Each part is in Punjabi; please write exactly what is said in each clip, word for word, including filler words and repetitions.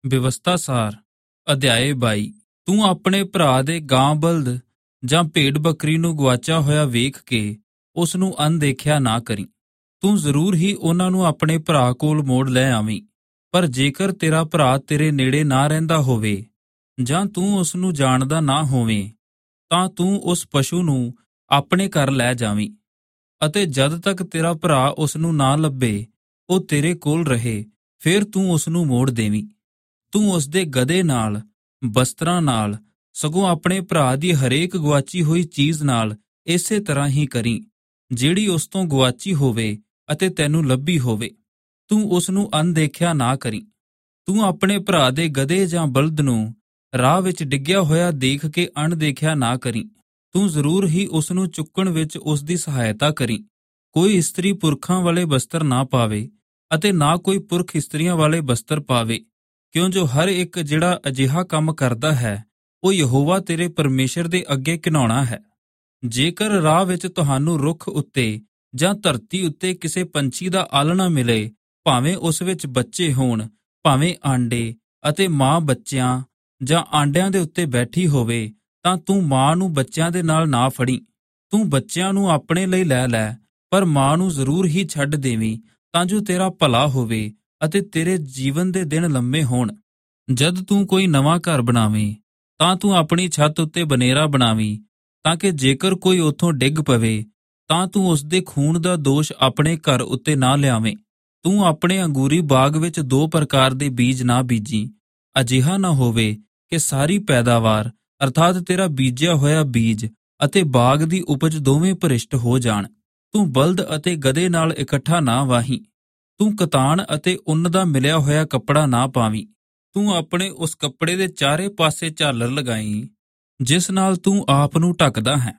ਵਿਵਸਥਾ ਸਾਰ ਅਧਿਆਏ ਬਾਈ। ਤੂੰ ਆਪਣੇ ਭਰਾ ਦੇ ਗਾਂ ਬਲਦ ਜਾਂ ਭੇਡ ਬੱਕਰੀ ਨੂੰ ਗੁਆਚਿਆ ਹੋਇਆ ਵੇਖ ਕੇ ਉਸ ਨੂੰ ਅਣਦੇਖਿਆ ਨਾ ਕਰੀਂ। ਤੂੰ ਜ਼ਰੂਰ ਹੀ ਉਹਨਾਂ ਨੂੰ ਆਪਣੇ ਭਰਾ ਕੋਲ ਮੋੜ ਲੈ ਆਵੀਂ। ਪਰ ਜੇਕਰ ਤੇਰਾ ਭਰਾ ਤੇਰੇ ਨੇੜੇ ਨਾ ਰਹਿੰਦਾ ਹੋਵੇ ਜਾਂ ਤੂੰ ਉਸ ਨੂੰ ਜਾਣਦਾ ਨਾ ਹੋਵੇਂ, ਤਾਂ ਤੂੰ ਉਸ ਪਸ਼ੂ ਨੂੰ ਆਪਣੇ ਘਰ ਲੈ ਜਾਵੀਂ, ਅਤੇ ਜਦ ਤੱਕ ਤੇਰਾ ਭਰਾ ਉਸ ਨੂੰ ਨਾ ਲੱਭੇ ਉਹ ਤੇਰੇ ਕੋਲ ਰਹੇ, ਫਿਰ ਤੂੰ ਉਸ ਨੂੰ ਮੋੜ ਦੇਵੀਂ। ਤੂੰ ਉਸ ਦੇ ਗਧੇ ਨਾਲ, ਬਸਤਰਾਂ ਨਾਲ, ਸਗੋਂ ਆਪਣੇ ਭਰਾ ਦੀ ਹਰੇਕ ਗੁਆਚੀ ਹੋਈ ਚੀਜ਼ ਨਾਲ ਇਸੇ ਤਰ੍ਹਾਂ ਹੀ ਕਰੀਂ, ਜਿਹੜੀ ਉਸ ਤੋਂ ਗੁਆਚੀ ਹੋਵੇ ਅਤੇ ਤੈਨੂੰ ਲੱਭੀ ਹੋਵੇ। ਤੂੰ ਉਸ ਨੂੰ ਅਣਦੇਖਿਆ ਨਾ ਕਰੀਂ। ਤੂੰ ਆਪਣੇ ਭਰਾ ਦੇ ਗਧੇ ਜਾਂ ਬਲਦ ਨੂੰ ਰਾਹ ਵਿੱਚ ਡਿੱਗਿਆ ਹੋਇਆ ਦੇਖ ਕੇ ਅਣਦੇਖਿਆ ਨਾ ਕਰੀਂ। ਤੂੰ ਜ਼ਰੂਰ ਹੀ ਉਸ ਨੂੰ ਚੁੱਕਣ ਵਿੱਚ ਉਸ ਦੀ ਸਹਾਇਤਾ ਕਰੀਂ। ਕੋਈ ਇਸਤਰੀ ਪੁਰਖਾਂ ਵਾਲੇ ਬਸਤਰ ਨਾ ਪਾਵੇ ਅਤੇ ਨਾ ਕੋਈ ਪੁਰਖ ਇਸਤਰੀਆਂ ਵਾਲੇ ਬਸਤਰ ਪਾਵੇ, ਕਿਉਂ ਜੋ ਹਰ ਇੱਕ ਜਿਹੜਾ ਅਜਿਹਾ ਕੰਮ ਕਰਦਾ ਹੈ ਉਹ ਯਹੋਵਾ ਤੇਰੇ ਪਰਮੇਸ਼ਰ ਦੇ ਅੱਗੇ ਘਿਨਾਉਣਾ ਹੈ। ਜੇਕਰ ਰਾਹ ਵਿੱਚ ਤੁਹਾਨੂੰ ਰੁੱਖ ਉੱਤੇ ਜਾਂ ਧਰਤੀ ਉੱਤੇ ਕਿਸੇ ਪੰਛੀ ਦਾ ਆਲਣਾ ਮਿਲੇ, ਭਾਵੇਂ ਉਸ ਵਿੱਚ ਬੱਚੇ ਹੋਣ, ਭਾਵੇਂ ਆਂਡੇ, ਅਤੇ ਮਾਂ ਬੱਚਿਆਂ ਜਾਂ ਆਂਡਿਆਂ ਦੇ ਉੱਤੇ ਬੈਠੀ ਹੋਵੇ, ਤਾਂ ਤੂੰ ਮਾਂ ਨੂੰ ਬੱਚਿਆਂ ਦੇ ਨਾਲ ਨਾ ਫੜੀ। ਤੂੰ ਬੱਚਿਆਂ ਨੂੰ ਆਪਣੇ ਲਈ ਲੈ ਲੈ, ਪਰ ਮਾਂ ਨੂੰ ਜ਼ਰੂਰ ਹੀ ਛੱਡ ਦੇਵੀਂ, ਤਾਂ ਜੋ ਤੇਰਾ ਭਲਾ ਹੋਵੇ ਅਤੇ ਤੇਰੇ ਜੀਵਨ ਦੇ ਦਿਨ ਲੰਮੇ ਹੋਣ। ਜਦ ਤੂੰ ਕੋਈ ਨਵਾਂ ਘਰ ਬਣਾਵੇਂ, ਤਾਂ ਤੂੰ ਆਪਣੀ ਛੱਤ ਉੱਤੇ ਬਨੇਰਾ ਬਣਾਵੀਂ, ਤਾਂ ਕਿ ਜੇਕਰ ਕੋਈ ਉੱਥੋਂ ਡਿੱਗ ਪਵੇ ਤਾਂ ਤੂੰ ਉਸ ਦੇ ਖੂਨ ਦਾ ਦੋਸ਼ ਆਪਣੇ ਘਰ ਉੱਤੇ ਨਾ ਲਿਆਵੇਂ। ਤੂੰ ਆਪਣੇ ਅੰਗੂਰੀ ਬਾਗ ਵਿੱਚ ਦੋ ਪ੍ਰਕਾਰ ਦੇ ਬੀਜ ਨਾ ਬੀਜੀ। ਅਜਿਹਾ ਨਾ ਹੋਵੇ ਕਿ ਸਾਰੀ ਪੈਦਾਵਾਰ ਅਰਥਾਤ ਤੇਰਾ ਬੀਜਿਆ ਹੋਇਆ ਬੀਜ ਅਤੇ ਬਾਗ ਦੀ ਉਪਜ ਦੋਵੇਂ ਭ੍ਰਿਸ਼ਟ ਹੋ ਜਾਣ। ਤੂੰ ਬਲਦ ਅਤੇ ਗਧੇ ਨਾਲ ਇਕੱਠਾ ਨਾ ਵਾਹੀਂ। ਤੂੰ ਕਤਾਨ ਅਤੇ ਉੱਨ ਦਾ ਮਿਲਿਆ ਹੋਇਆ ਕੱਪੜਾ ਨਾ ਪਾਵੀਂ। ਤੂੰ ਆਪਣੇ ਉਸ ਕੱਪੜੇ ਦੇ ਚਾਰੇ ਪਾਸੇ ਝਾਲਰ ਲਗਾਈ ਜਿਸ ਨਾਲ ਤੂੰ ਆਪ ਨੂੰ ਢੱਕਦਾ ਹੈ।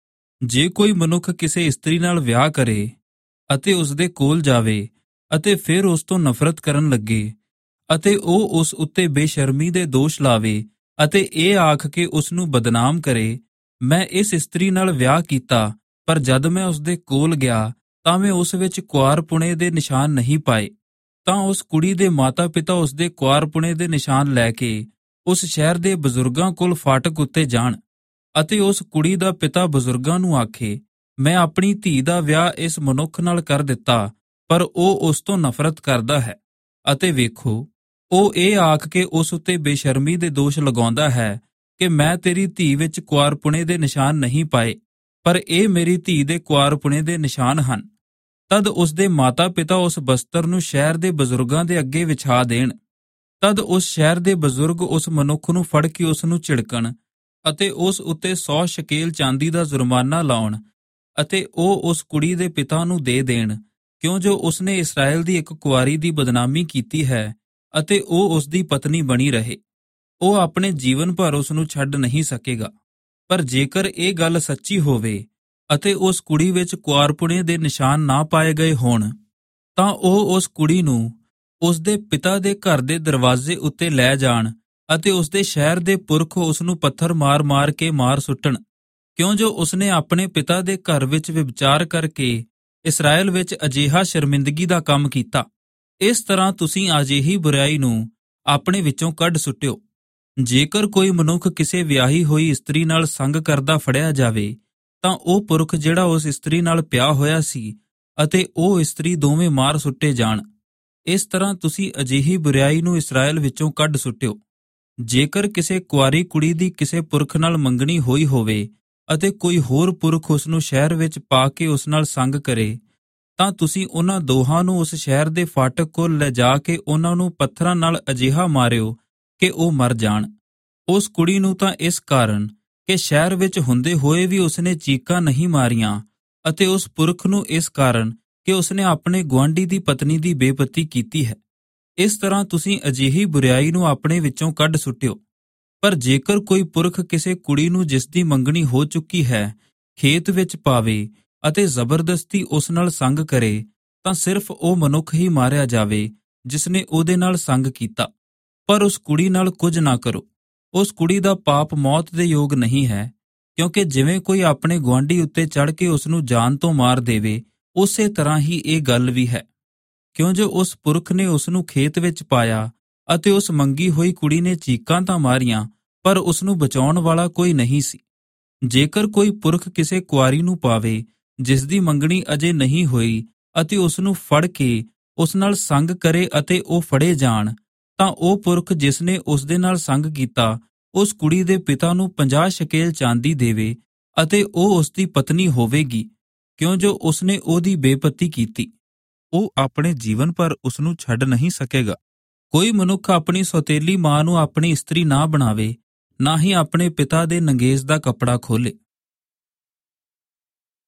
ਜੇ ਕੋਈ ਮਨੁੱਖ ਕਿਸੇ ਇਸਤਰੀ ਨਾਲ ਵਿਆਹ ਕਰੇ ਅਤੇ ਉਸ ਦੇ ਕੋਲ ਜਾਵੇ ਅਤੇ ਫਿਰ ਉਸ ਤੋਂ ਨਫ਼ਰਤ ਕਰਨ ਲੱਗੇ ਅਤੇ ਉਹ ਉਸ ਉੱਤੇ ਬੇਸ਼ਰਮੀ ਦੇ ਦੋਸ਼ ਲਾਵੇ ਅਤੇ ਇਹ ਆਖ ਕੇ ਉਸ ਨੂੰ ਬਦਨਾਮ ਕਰੇ, ਮੈਂ ਇਸ ਇਸਤਰੀ ਨਾਲ ਵਿਆਹ ਕੀਤਾ, ਪਰ ਜਦ ਮੈਂ ਉਸ ਦੇ ਕੋਲ ਗਿਆ ਤਾਂ ਮੈਂ ਉਸ ਵਿੱਚ ਕੁਆਰਪੁਣੇ ਦੇ ਨਿਸ਼ਾਨ ਨਹੀਂ ਪਾਏ, ਤਾਂ ਉਸ ਕੁੜੀ ਦੇ ਮਾਤਾ ਪਿਤਾ ਉਸ ਦੇ ਕੁਆਰਪੁਣੇ ਦੇ ਨਿਸ਼ਾਨ ਲੈ ਕੇ ਉਸ ਸ਼ਹਿਰ ਦੇ ਬਜ਼ੁਰਗਾਂ ਕੋਲ ਫਾਟਕ ਉੱਤੇ ਜਾਣ ਅਤੇ ਉਸ ਕੁੜੀ ਦਾ ਪਿਤਾ ਬਜ਼ੁਰਗਾਂ ਨੂੰ ਆਖੇ, ਮੈਂ ਆਪਣੀ ਧੀ ਦਾ ਵਿਆਹ ਇਸ ਮਨੁੱਖ ਨਾਲ ਕਰ ਦਿੱਤਾ, ਪਰ ਉਹ ਉਸ ਤੋਂ ਨਫ਼ਰਤ ਕਰਦਾ ਹੈ। ਅਤੇ ਵੇਖੋ, ਉਹ ਇਹ ਆਖ ਕੇ ਉਸ ਉੱਤੇ ਬੇਸ਼ਰਮੀ ਦੇ ਦੋਸ਼ ਲਗਾਉਂਦਾ ਹੈ ਕਿ ਮੈਂ ਤੇਰੀ ਧੀ ਵਿੱਚ ਕੁਆਰਪੁਣੇ ਦੇ ਨਿਸ਼ਾਨ ਨਹੀਂ ਪਾਏ, ਪਰ ਇਹ ਮੇਰੀ ਧੀ ਦੇ ਕੁਆਰਪੁਣੇ ਦੇ ਨਿਸ਼ਾਨ ਹਨ। ਤਦ ਉਸ ਦੇ ਮਾਤਾ ਪਿਤਾ ਉਸ ਬਸਤਰ ਨੂੰ ਸ਼ਹਿਰ ਦੇ ਬਜ਼ੁਰਗਾਂ ਦੇ ਅੱਗੇ ਵਿਛਾ ਦੇਣ। ਤਦ ਉਸ ਸ਼ਹਿਰ ਦੇ ਬਜ਼ੁਰਗ ਉਸ ਮਨੁੱਖ ਨੂੰ ਫੜ ਕੇ ਉਸ ਨੂੰ ਝਿੜਕਣ ਅਤੇ ਉਸ ਉੱਤੇ ਸੌ ਸ਼ਕੇਲ ਚਾਂਦੀ ਦਾ ਜੁਰਮਾਨਾ ਲਾਉਣ, ਅਤੇ ਉਹ ਉਸ ਕੁੜੀ ਦੇ ਪਿਤਾ ਨੂੰ ਦੇ ਦੇਣ, ਕਿਉਂ ਜੋ ਉਸਨੇ ਇਸਰਾਏਲ ਦੀ ਇੱਕ ਕੁਆਰੀ ਦੀ ਬਦਨਾਮੀ ਕੀਤੀ ਹੈ ਅਤੇ ਉਹ ਉਸ ਦੀ ਪਤਨੀ ਬਣੀ ਰਹੇ। ਉਹ ਆਪਣੇ ਜੀਵਨ ਭਰ ਉਸ ਨੂੰ ਛੱਡ ਨਹੀਂ ਸਕੇਗਾ। ਪਰ ਜੇਕਰ ਇਹ ਗੱਲ ਸੱਚੀ ਹੋਵੇ ਅਤੇ ਉਸ ਕੁੜੀ ਵਿੱਚ ਕੁਆਰਪੁਣੇ ਦੇ ਨਿਸ਼ਾਨ ਨਾ ਪਾਏ ਗਏ ਹੋਣ, ਤਾਂ ਉਹ ਉਸ ਕੁੜੀ ਨੂੰ ਉਸ ਦੇ ਪਿਤਾ ਦੇ ਘਰ ਦੇ ਦਰਵਾਜ਼ੇ ਉੱਤੇ ਲੈ ਜਾਣ ਅਤੇ ਉਸ ਦੇ ਸ਼ਹਿਰ ਦੇ ਪੁਰਖ ਉਸ ਨੂੰ ਪੱਥਰ ਮਾਰ ਮਾਰ ਕੇ ਮਾਰ ਸੁੱਟਣ, ਕਿਉਂ ਜੋ ਉਸਨੇ ਆਪਣੇ ਪਿਤਾ ਦੇ ਘਰ ਵਿੱਚ ਵਿਭਚਾਰ ਕਰਕੇ ਇਸਰਾਏਲ ਵਿੱਚ ਅਜਿਹਾ ਸ਼ਰਮਿੰਦਗੀ ਦਾ ਕੰਮ ਕੀਤਾ। ਇਸ ਤਰ੍ਹਾਂ ਤੁਸੀਂ ਅਜਿਹੀ ਬੁਰਾਈ ਨੂੰ ਆਪਣੇ ਵਿੱਚੋਂ ਕੱਢ ਸੁੱਟਿਓ। ਜੇਕਰ ਕੋਈ ਮਨੁੱਖ ਕਿਸੇ ਵਿਆਹੀ ਹੋਈ ਇਸਤਰੀ ਨਾਲ ਸੰਗ ਕਰਦਾ ਫੜਿਆ ਜਾਵੇ, ਤਾਂ ਉਹ ਪੁਰਖ ਜਿਹੜਾ ਉਸ ਇਸਤਰੀ ਨਾਲ ਪਿਆ ਹੋਇਆ ਸੀ ਅਤੇ ਉਹ ਇਸਤਰੀ ਦੋਵੇਂ ਮਾਰ ਸੁੱਟੇ ਜਾਣ। ਇਸ ਤਰ੍ਹਾਂ ਤੁਸੀਂ ਅਜਿਹੀ ਬੁਰਾਈ ਨੂੰ ਇਸਰਾਏਲ ਵਿੱਚੋਂ ਕੱਢ ਸੁੱਟਿਓ। ਜੇਕਰ ਕਿਸੇ ਕੁਆਰੀ ਕੁੜੀ ਦੀ ਕਿਸੇ ਪੁਰਖ ਨਾਲ ਮੰਗਣੀ ਹੋਈ ਹੋਵੇ ਅਤੇ ਕੋਈ ਹੋਰ ਪੁਰਖ ਉਸ ਨੂੰ ਸ਼ਹਿਰ ਵਿੱਚ ਪਾ ਕੇ ਉਸ ਨਾਲ ਸੰਗ ਕਰੇ, ਤਾਂ ਤੁਸੀਂ ਉਹਨਾਂ ਦੋਹਾਂ ਨੂੰ ਉਸ ਸ਼ਹਿਰ ਦੇ ਫਾਟਕ ਕੋਲ ਲਿਜਾ ਕੇ ਉਹਨਾਂ ਨੂੰ ਪੱਥਰਾਂ ਨਾਲ ਅਜਿਹਾ ਮਾਰਿਓ ਕਿ ਉਹ ਮਰ ਜਾਣ। ਉਸ ਕੁੜੀ ਨੂੰ ਤਾਂ ਇਸ ਕਾਰਨ ਕਿ ਸ਼ਹਿਰ ਵਿੱਚ ਹੁੰਦੇ ਹੋਏ ਵੀ ਉਸਨੇ ਚੀਕਾਂ ਨਹੀਂ ਮਾਰੀਆਂ, ਅਤੇ ਉਸ ਪੁਰਖ ਨੂੰ ਇਸ ਕਾਰਨ ਕਿ ਉਸਨੇ ਆਪਣੇ ਗੁਆਂਢੀ ਦੀ ਪਤਨੀ ਦੀ ਬੇਪਤੀ ਕੀਤੀ ਹੈ। ਇਸ ਤਰ੍ਹਾਂ ਤੁਸੀਂ ਅਜਿਹੀ ਬੁਰਾਈ ਨੂੰ ਆਪਣੇ ਵਿੱਚੋਂ ਕੱਢ ਸੁੱਟਿਓ। ਪਰ ਜੇਕਰ ਕੋਈ ਪੁਰਖ ਕਿਸੇ ਕੁੜੀ ਨੂੰ ਜਿਸ ਦੀ ਮੰਗਣੀ ਹੋ ਚੁੱਕੀ ਹੈ ਖੇਤ ਵਿੱਚ ਪਾਵੇ ਅਤੇ ਜ਼ਬਰਦਸਤੀ ਉਸ ਨਾਲ ਸੰਗ ਕਰੇ, ਤਾਂ ਸਿਰਫ ਉਹ ਮਨੁੱਖ ਹੀ ਮਾਰਿਆ ਜਾਵੇ ਜਿਸਨੇ ਉਹਦੇ ਨਾਲ ਸੰਗ ਕੀਤਾ। ਪਰ ਉਸ ਕੁੜੀ ਨਾਲ ਕੁਝ ਨਾ ਕਰੋ। ਉਸ ਕੁੜੀ ਦਾ ਪਾਪ ਮੌਤ ਦੇ ਯੋਗ ਨਹੀਂ ਹੈ, ਕਿਉਂਕਿ ਜਿਵੇਂ ਕੋਈ ਆਪਣੇ ਗੁਆਂਢੀ ਉੱਤੇ ਚੜ੍ਹ ਕੇ ਉਸ ਨੂੰ ਜਾਨ ਤੋਂ ਮਾਰ ਦੇਵੇ, ਉਸੇ ਤਰ੍ਹਾਂ ਹੀ ਇਹ ਗੱਲ ਵੀ ਹੈ। ਕਿਉਂ ਜੋ ਉਸ ਪੁਰਖ ਨੇ ਉਸ ਨੂੰ ਖੇਤ ਵਿੱਚ ਪਾਇਆ ਅਤੇ ਉਸ ਮੰਗੀ ਹੋਈ ਕੁੜੀ ਨੇ ਚੀਕਾਂ ਤਾਂ ਮਾਰੀਆਂ, ਪਰ ਉਸ ਨੂੰ ਬਚਾਉਣ ਵਾਲਾ ਕੋਈ ਨਹੀਂ ਸੀ। ਜੇਕਰ ਕੋਈ ਪੁਰਖ ਕਿਸੇ ਕੁਆਰੀ ਨੂੰ ਪਾਵੇ ਜਿਸ ਦੀ ਮੰਗਣੀ ਅਜੇ ਨਹੀਂ ਹੋਈ ਅਤੇ ਉਸ ਨੂੰ ਫੜ ਕੇ ਉਸ ਨਾਲ ਸੰਗ ਕਰੇ ਅਤੇ ਉਹ ਫੜੇ ਜਾਣ, ਤਾਂ ਉਹ ਪੁਰਖ ਜਿਸ ਨੇ ਉਸ ਦੇ ਨਾਲ ਸੰਗ ਕੀਤਾ ਉਸ ਕੁੜੀ ਦੇ ਪਿਤਾ ਨੂੰ ਪੰਜਾਹ ਸ਼ਕੇਲ ਚਾਂਦੀ ਦੇਵੇ ਅਤੇ ਉਹ ਉਸ ਦੀ ਪਤਨੀ ਹੋਵੇਗੀ, ਕਿਉਂ ਜੋ ਉਸਨੇ ਉਹਦੀ ਬੇਪਤੀ ਕੀਤੀ। ਉਹ ਆਪਣੇ ਜੀਵਨ ਭਰ ਉਸ ਨੂੰ ਛੱਡ ਨਹੀਂ ਸਕੇਗਾ। ਕੋਈ ਮਨੁੱਖ ਆਪਣੀ ਸੌਤੇਲੀ ਮਾਂ ਨੂੰ ਆਪਣੀ ਇਸਤਰੀ ਨਾ ਬਣਾਵੇ, ਨਾ ਹੀ ਆਪਣੇ ਪਿਤਾ ਦੇ ਨੰਗੇਜ਼ ਦਾ ਕੱਪੜਾ ਖੋਲੇ।